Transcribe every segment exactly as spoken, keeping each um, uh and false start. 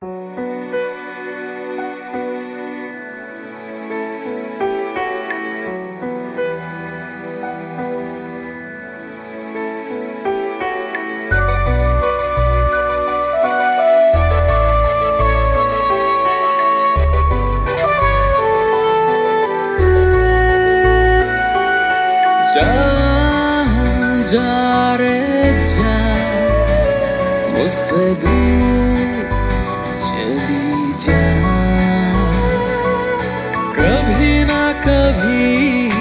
जा जा रे जा मुझसे दूर चली जा, कभी ना कभी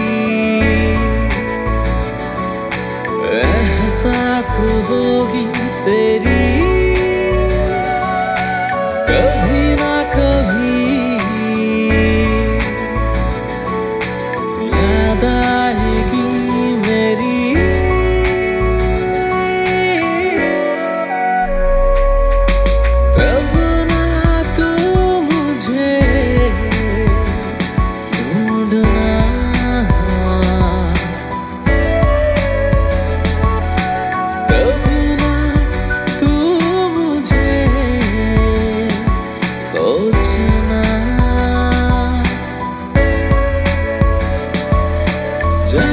एहसास होगी तेरी, कभी ना कभी याद आएगी मेरी। तब ना तू मुझे ढूंढना, तब ना तू मुझे सोचना। जा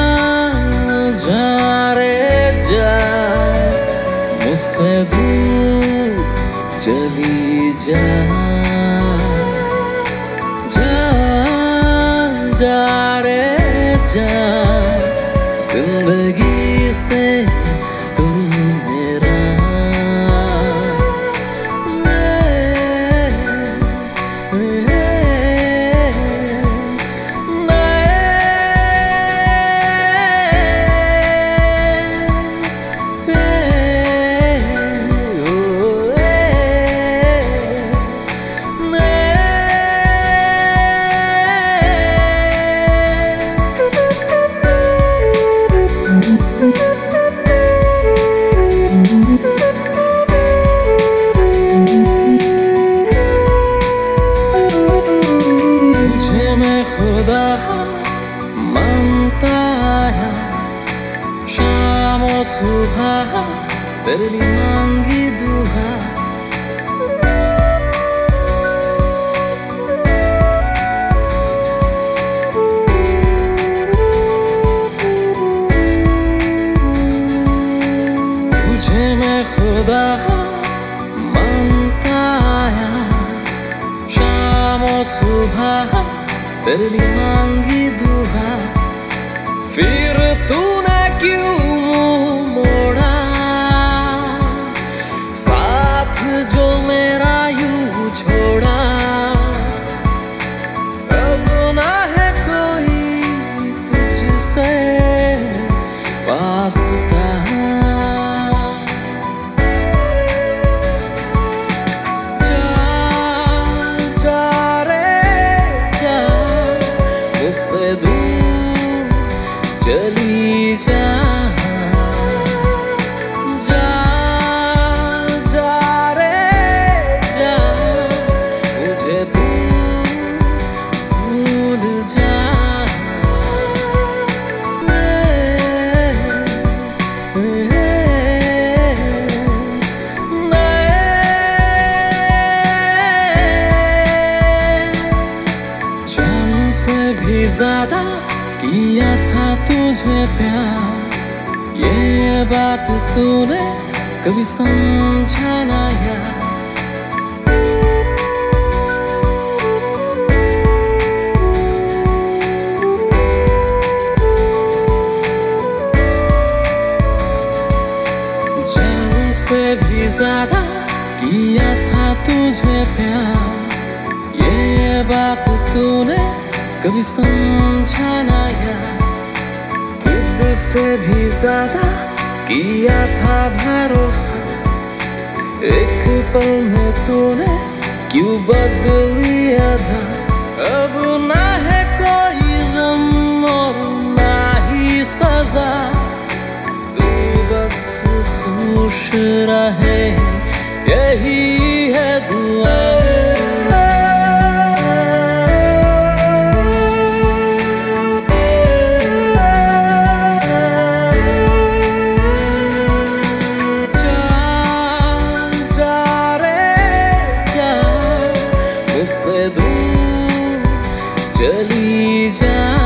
जा रे जा मुझसे दूर चली जा, जा जा रे जा जिंदगी से तू मेरा। तुझे मैं खुदा मानता आया, शाम और सुबह तेरे लिए मांगी दुआ। तुझे मैं खुदा मानता आया, शाम और सुबह तेरे लिए मांगी दुआ। फिर तूने क्यों मुंह मोड़ा, साथ जो मेरा यूं छोड़ा। अब ना है कोई तुझसे वास्ता, मुझसे दूर चली जा, जा जा रे जा मुझे दूर भूल जा। जान से भी ज्यादा किया था तुझे प्यार, ये बात तूने कभी समझा ना यार। जान से भी ज्यादा किया था तुझे प्यार, ये बात तूने कभी समझा ना यार। खुद से भी ज्यादा किया था भरोसा, एक पल में तूने क्यों बदलिया था। अब ना है कोई गम और ना ही सजा, तू बस खुश रहे यही है दुआ। जा जा रे जा मुझसे दूर चली जा।